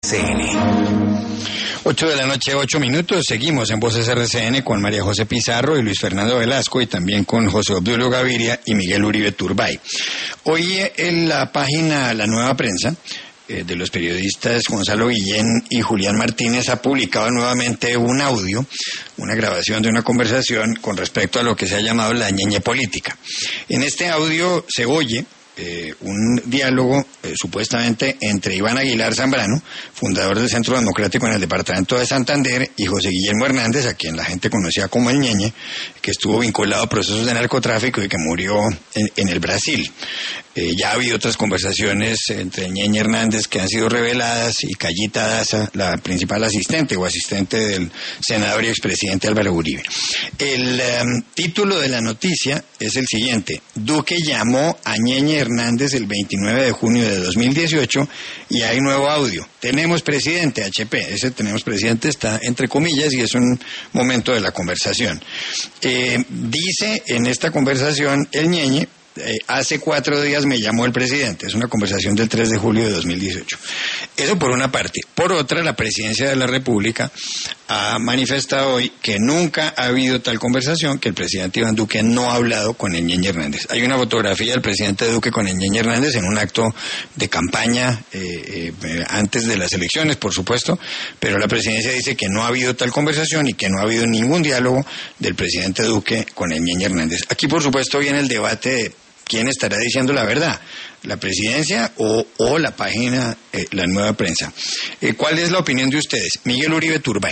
8 de la noche, 8 minutos. Seguimos en Voces RCN con María José Pizarro y Luis Fernando Velasco, y también con José Obdulio Gaviria y Miguel Uribe Turbay. Hoy en la página La Nueva Prensa de los periodistas Gonzalo Guillén y Julián Martínez ha publicado nuevamente un audio, una grabación de una conversación con respecto a lo que se ha llamado la ñeñe política. En este audio se oye un diálogo supuestamente entre Iván Aguilar Zambrano, fundador del Centro Democrático en el departamento de Santander, y José Guillermo Hernández, a quien la gente conocía como el Ñeñe, que estuvo vinculado a procesos de narcotráfico y que murió en el Brasil. Ya ha habido otras conversaciones entre Ñeñe Hernández que han sido reveladas, y Callita Daza, la principal asistente o asistente del senador y expresidente Álvaro Uribe. El título de la noticia es el siguiente: Duque llamó a Ñeñe Hernández el 29 de junio de 2018 y hay nuevo audio. Tenemos presidente, HP. Ese tenemos presidente está entre comillas y es un momento de la conversación. Dice en esta conversación el Ñeñe: hace 4 días me llamó el presidente. Es una conversación del 3 de julio de 2018. Eso por una parte. Por otra, la presidencia de la República ha manifestado hoy que nunca ha habido tal conversación, que el presidente Iván Duque no ha hablado con el Ñeñe Hernández. Hay una fotografía del presidente Duque con el Ñeñe Hernández en un acto de campaña antes de las elecciones, por supuesto, pero la presidencia dice que no ha habido tal conversación y que no ha habido ningún diálogo del presidente Duque con el Ñeñe Hernández. Aquí, por supuesto, viene el debate de quién estará diciendo la verdad, la presidencia o la página La Nueva Prensa. ¿Cuál es la opinión de ustedes? Miguel Uribe Turbay.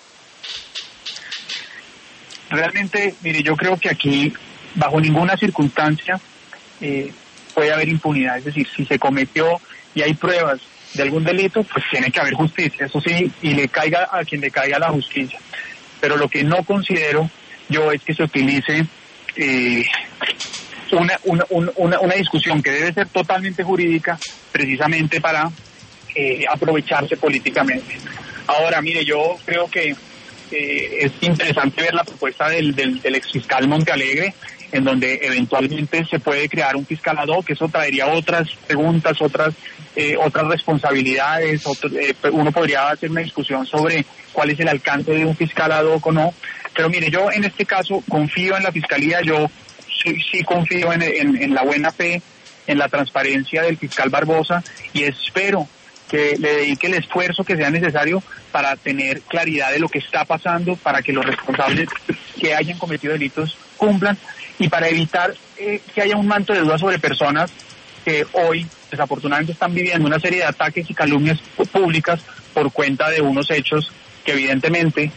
Realmente, mire, yo creo que aquí, bajo ninguna circunstancia, puede haber impunidad. Es decir, si se cometió y hay pruebas de algún delito, pues tiene que haber justicia, eso sí, y le caiga a quien le caiga la justicia. Pero lo que no considero yo es que se utilice una discusión que debe ser totalmente jurídica, precisamente para aprovecharse políticamente. Ahora, mire, yo creo que es interesante ver la propuesta del exfiscal Montealegre, en donde eventualmente se puede crear un fiscal ad hoc, que eso traería otras preguntas, otras responsabilidades, uno podría hacer una discusión sobre cuál es el alcance de un fiscal ad hoc o no, pero mire, yo en este caso confío en la Fiscalía, yo sí confío en la buena fe, en la transparencia del fiscal Barbosa, y espero que le dedique el esfuerzo que sea necesario para tener claridad de lo que está pasando, para que los responsables que hayan cometido delitos cumplan, y para evitar que haya un manto de dudas sobre personas que hoy desafortunadamente están viviendo una serie de ataques y calumnias públicas por cuenta de unos hechos que evidentemente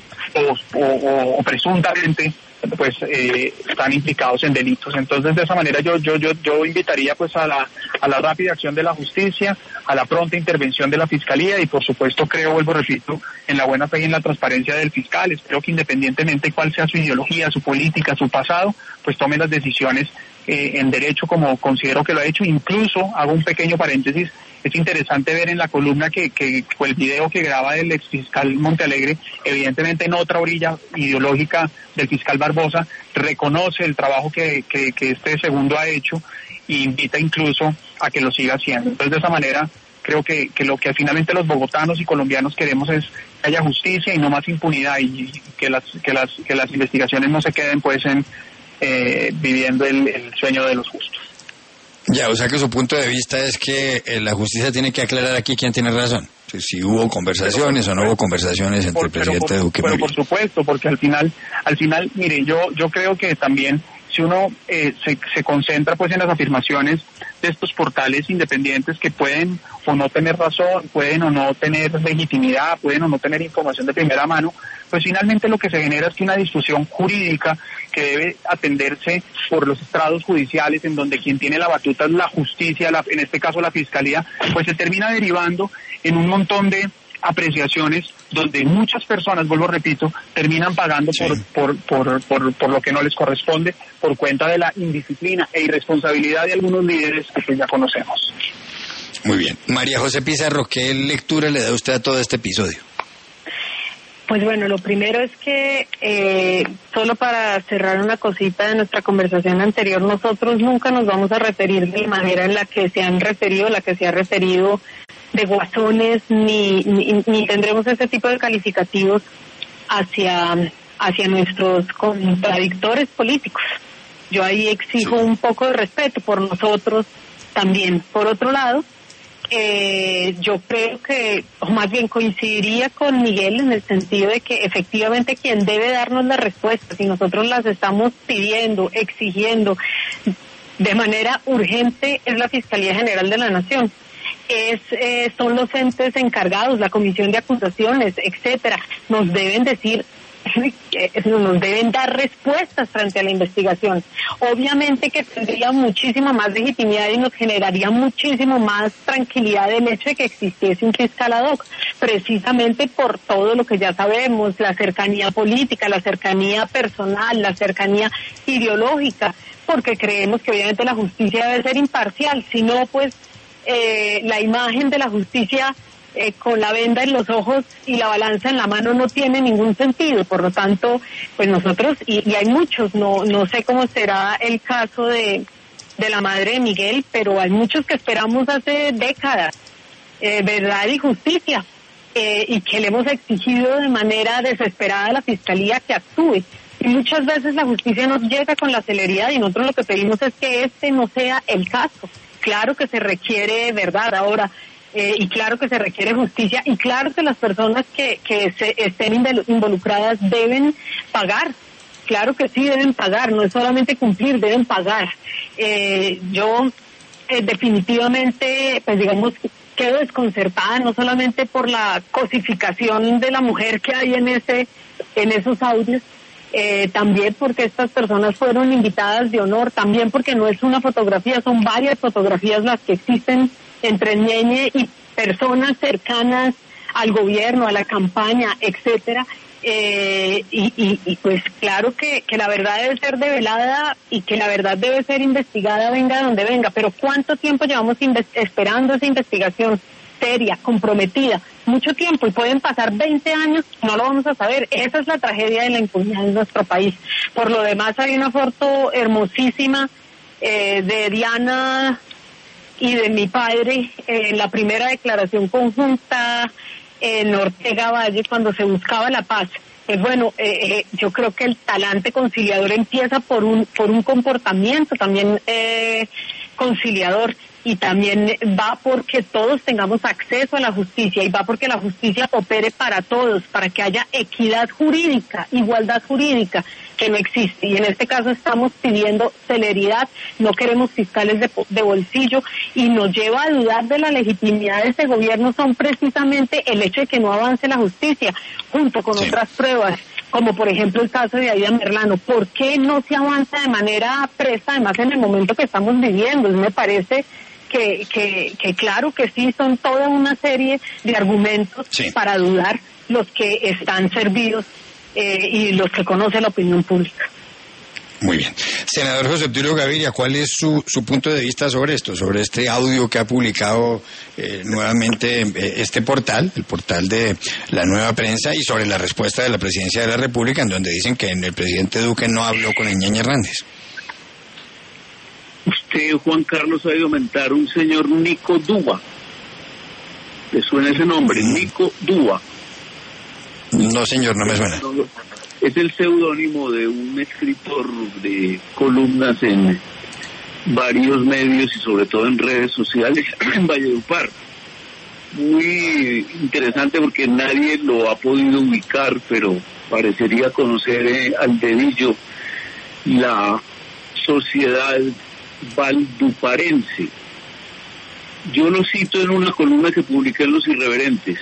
o presuntamente pues están implicados en delitos. Entonces, de esa manera yo invitaría pues a la rápida acción de la justicia, a la pronta intervención de la Fiscalía, y por supuesto repito, en la buena fe y en la transparencia del fiscal. Espero que independientemente de cuál sea su ideología, su política, su pasado, pues tome las decisiones en derecho, como considero que lo ha hecho. Incluso, hago un pequeño paréntesis, es interesante ver en la columna que el video que graba el exfiscal Montealegre, evidentemente en otra orilla ideológica del fiscal Barbosa, reconoce el trabajo que este segundo ha hecho e invita incluso a que lo siga haciendo. Entonces, de esa manera, creo que lo que finalmente los bogotanos y colombianos queremos es que haya justicia y no más impunidad, y que las investigaciones no se queden pues viviendo el sueño de los justos. Ya, o sea que su punto de vista es que la justicia tiene que aclarar aquí quién tiene razón. Si hubo conversaciones o no hubo conversaciones entre el presidente Duque. Pero por supuesto, porque al final, mire, yo creo que también si uno se concentra pues en las afirmaciones de estos portales independientes que pueden o no tener razón, pueden o no tener legitimidad, pueden o no tener información de primera mano, pues finalmente lo que se genera es que una discusión jurídica que debe atenderse por los estrados judiciales, en donde quien tiene la batuta es la justicia, en este caso la Fiscalía, pues se termina derivando en un montón de apreciaciones donde muchas personas, vuelvo repito, terminan pagando por lo que no les corresponde, por cuenta de la indisciplina e irresponsabilidad de algunos líderes que ya conocemos. Muy bien. María José Pizarro, ¿qué lectura le da usted a todo este episodio? Pues bueno, lo primero es que, solo para cerrar una cosita de nuestra conversación anterior, nosotros nunca nos vamos a referir de la manera en la que se han referido, la que se ha referido guasones, ni tendremos ese tipo de calificativos hacia nuestros contradictores políticos. Yo ahí exijo un poco de respeto por nosotros también. Por otro lado, yo creo que, o más bien coincidiría con Miguel en el sentido de que efectivamente quien debe darnos las respuestas, y nosotros las estamos pidiendo, exigiendo de manera urgente, es la Fiscalía General de la Nación. Son los entes encargados, la comisión de acusaciones, etcétera. Nos deben decir, nos deben dar respuestas frente a la investigación. Obviamente que tendría muchísima más legitimidad y nos generaría muchísimo más tranquilidad el hecho de que existiese un fiscal ad hoc, precisamente por todo lo que ya sabemos, la cercanía política, la cercanía personal, la cercanía ideológica, porque creemos que obviamente la justicia debe ser imparcial, si no, pues la imagen de la justicia con la venda en los ojos y la balanza en la mano no tiene ningún sentido. Por lo tanto, pues nosotros, y hay muchos, no sé cómo será el caso de la madre de Miguel, pero hay muchos que esperamos hace décadas verdad y justicia, y que le hemos exigido de manera desesperada a la Fiscalía que actúe. Y muchas veces la justicia no llega con la celeridad y nosotros lo que pedimos es que este no sea el caso. Claro que se requiere verdad ahora, y claro que se requiere justicia, y claro que las personas que estén involucradas deben pagar. Claro que sí, deben pagar, no es solamente cumplir, deben pagar. Yo definitivamente, pues digamos, quedo desconcertada, no solamente por la cosificación de la mujer que hay en esos audios, también porque estas personas fueron invitadas de honor, también porque no es una fotografía, son varias fotografías las que existen entre Ñeñe y personas cercanas al gobierno, a la campaña, etcétera, y pues claro que la verdad debe ser develada y que la verdad debe ser investigada, venga de donde venga, pero ¿cuánto tiempo llevamos esperando esa investigación seria, comprometida? Mucho tiempo, y pueden pasar 20 años, no lo vamos a saber. Esa es la tragedia de la impunidad en nuestro país. Por lo demás, hay una foto hermosísima de Diana y de mi padre en la primera declaración conjunta en Ortega Valle cuando se buscaba la paz. Pues bueno, yo creo que el talante conciliador empieza por un comportamiento también conciliador, y también va porque todos tengamos acceso a la justicia, y va porque la justicia opere para todos, para que haya equidad jurídica, igualdad jurídica, que no existe. Y en este caso estamos pidiendo celeridad, no queremos fiscales de bolsillo, y nos lleva a dudar de la legitimidad de ese gobierno son precisamente el hecho de que no avance la justicia, junto con otras pruebas, como por ejemplo el caso de Aida Merlano. ¿Por qué no se avanza de manera presta, además en el momento que estamos viviendo? Me parece que claro que sí, son toda una serie de argumentos para dudar los que están servidos y los que conoce la opinión pública. Muy bien. Senador José Obdulio Gaviria, ¿cuál es su punto de vista sobre esto, sobre este audio que ha publicado nuevamente este portal, el portal de La Nueva Prensa, y sobre la respuesta de la Presidencia de la República, en donde dicen que el presidente Duque no habló con el Ñeñe Hernández? Usted, Juan Carlos, ha oído aumentar un señor Nico Dúa. ¿Le suena ese nombre? Nico Dúa. No, señor, no me suena. Es el seudónimo de un escritor de columnas en varios medios y sobre todo en redes sociales en Valledupar. Muy interesante porque nadie lo ha podido ubicar, pero parecería conocer al dedillo la sociedad valduparense. Yo lo cito en una columna que publiqué en Los Irreverentes.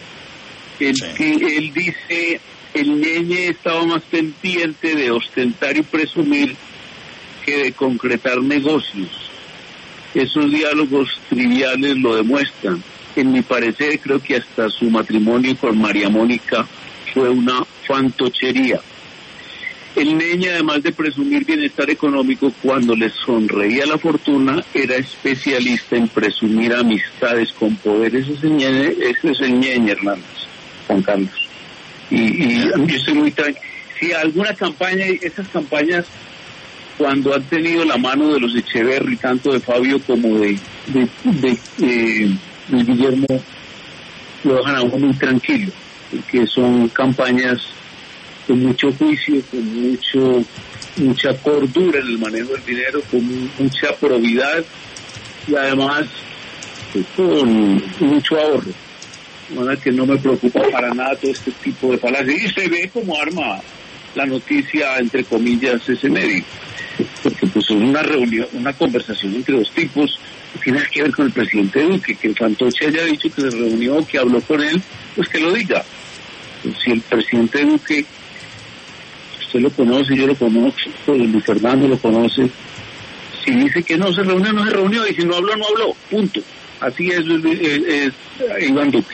Él dice: el Ñeñe estaba más pendiente de ostentar y presumir que de concretar negocios. Esos diálogos triviales lo demuestran. En mi parecer, creo que hasta su matrimonio con María Mónica fue una fantochería. El Ñeñe, además de presumir bienestar económico cuando le sonreía la fortuna, era especialista en presumir amistades con poder. Ese es el Ñeñe Hernández, Juan Carlos. Y yo estoy muy tranquilo. Si alguna campaña, esas campañas, cuando han tenido la mano de los Echeverri, tanto de Fabio como de Luis Guillermo, lo dejan a uno muy tranquilo, porque son campañas con mucho juicio, con mucha cordura en el manejo del dinero, con mucha probidad y además con mucho ahorro. De manera que no me preocupa para nada todo este tipo de falacias. Y se ve como arma la noticia, entre comillas, ese medio. Porque pues es una reunión, una conversación entre dos tipos que tiene que ver con el presidente Duque. Que el fantoche haya dicho que se reunió, que habló con él, pues que lo diga. Pues si el presidente Duque, usted lo conoce, yo lo conozco, Luis Fernando lo conoce, si dice que no se reunió, no se reunió, y si no habló, no habló, punto. Así es Iván Duque.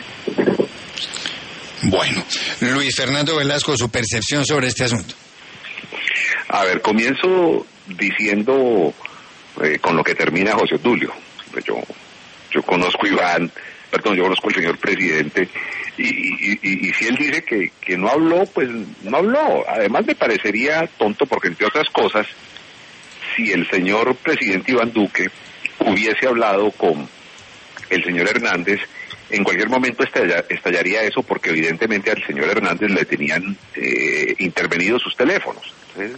Bueno, Luis Fernando Velasco, su percepción sobre este asunto. A ver, comienzo diciendo con lo que termina José Obdulio. Pues yo conozco a Iván, yo conozco al señor presidente, y si él dice que no habló, pues no habló. Además me parecería tonto porque, entre otras cosas, si el señor presidente Iván Duque hubiese hablado con el señor Hernández, en cualquier momento estallaría eso, porque evidentemente al señor Hernández le tenían intervenido sus teléfonos. Entonces,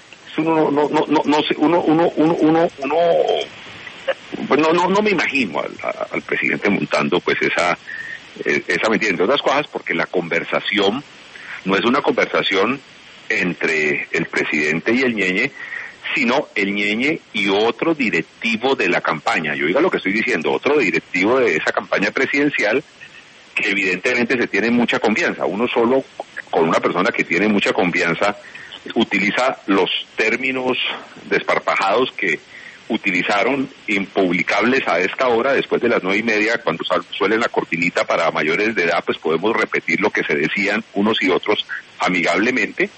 no me imagino al presidente montando pues esa mentira, entre otras cosas, porque la conversación no es una conversación entre el presidente y el ñeñe, sino el ñeñe y otro directivo de la campaña. Yo oiga lo que estoy diciendo, otro directivo de esa campaña presidencial, que evidentemente se tiene mucha confianza. Uno solo con una persona que tiene mucha confianza utiliza los términos desparpajados que utilizaron, impublicables a esta hora, después de las 9:30, cuando suelen la cortinita para mayores de edad, pues podemos repetir lo que se decían unos y otros amigablemente,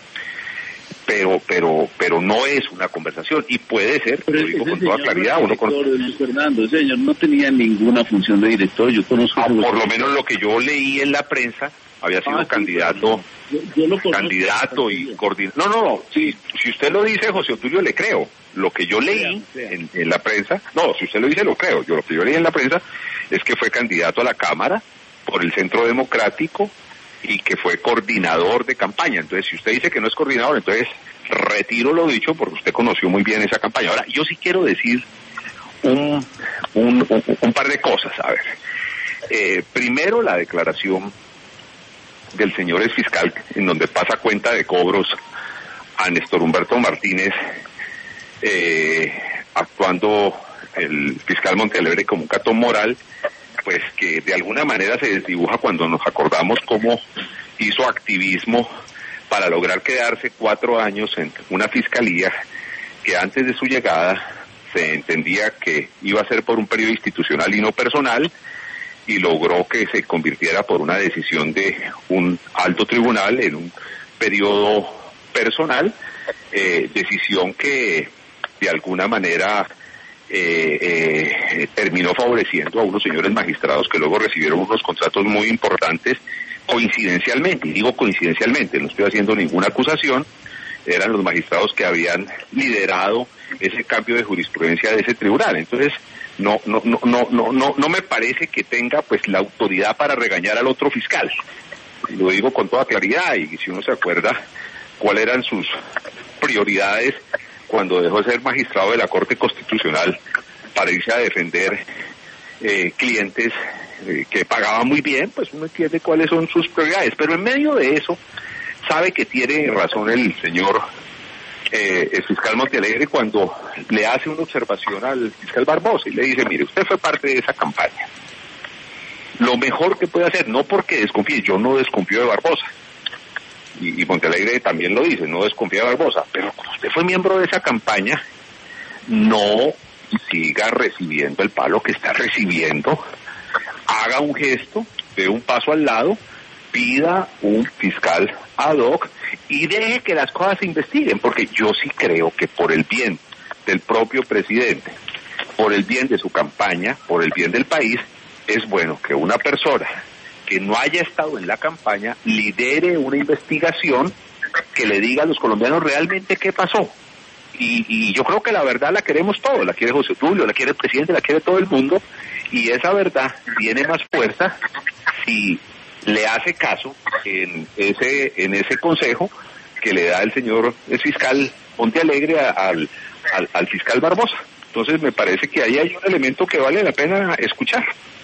pero no es una conversación, y puede ser, lo digo con toda claridad, uno con... Luis Fernando, ese señor no tenía ninguna función de director, yo conozco... por lo menos lo que yo leí en la prensa, había sido candidato... Yo lo conozco, candidato y coordinador. No, si usted lo dice, José Obdulio, le creo. Lo que yo leí en la prensa, si usted lo dice, lo creo. Lo que yo leí en la prensa es que fue candidato a la Cámara por el Centro Democrático y que fue coordinador de campaña. Entonces, si usted dice que no es coordinador, entonces retiro lo dicho, porque usted conoció muy bien esa campaña. Ahora, yo sí quiero decir un par de cosas. A ver, primero, la declaración del señor exfiscal, en donde pasa cuenta de cobros a Néstor Humberto Martínez, actuando el fiscal Montealegre como un catón moral, pues que de alguna manera se desdibuja cuando nos acordamos cómo hizo activismo para lograr quedarse 4 años en una fiscalía que antes de su llegada se entendía que iba a ser por un periodo institucional y no personal, y logró que se convirtiera por una decisión de un alto tribunal en un periodo personal, decisión que de alguna manera terminó favoreciendo a unos señores magistrados que luego recibieron unos contratos muy importantes coincidencialmente, y digo coincidencialmente, no estoy haciendo ninguna acusación, eran los magistrados que habían liderado ese cambio de jurisprudencia de ese tribunal. Entonces, no me parece que tenga pues la autoridad para regañar al otro fiscal. Lo digo con toda claridad, y si uno se acuerda cuáles eran sus prioridades cuando dejó de ser magistrado de la Corte Constitucional para irse a defender clientes que pagaban muy bien, pues uno entiende cuáles son sus prioridades. Pero en medio de eso, sabe que tiene razón el señor el fiscal Montealegre cuando le hace una observación al fiscal Barbosa y le dice: mire, usted fue parte de esa campaña. Lo mejor que puede hacer, no porque desconfíe, yo no desconfío de Barbosa, y Montealegre también lo dice, no desconfía de Barbosa, pero cuando usted fue miembro de esa campaña, no siga recibiendo el palo que está recibiendo, haga un gesto, dé un paso al lado, pida un fiscal ad hoc y deje que las cosas se investiguen, porque yo sí creo que por el bien del propio presidente, por el bien de su campaña, por el bien del país, es bueno que una persona que no haya estado en la campaña lidere una investigación que le diga a los colombianos realmente qué pasó Y yo creo que la verdad la queremos todos, la quiere José Tulio, la quiere el presidente, la quiere todo el mundo, y esa verdad tiene más fuerza si le hace caso en ese consejo que le da el señor fiscal Montealegre al fiscal Barbosa. Entonces me parece que ahí hay un elemento que vale la pena escuchar.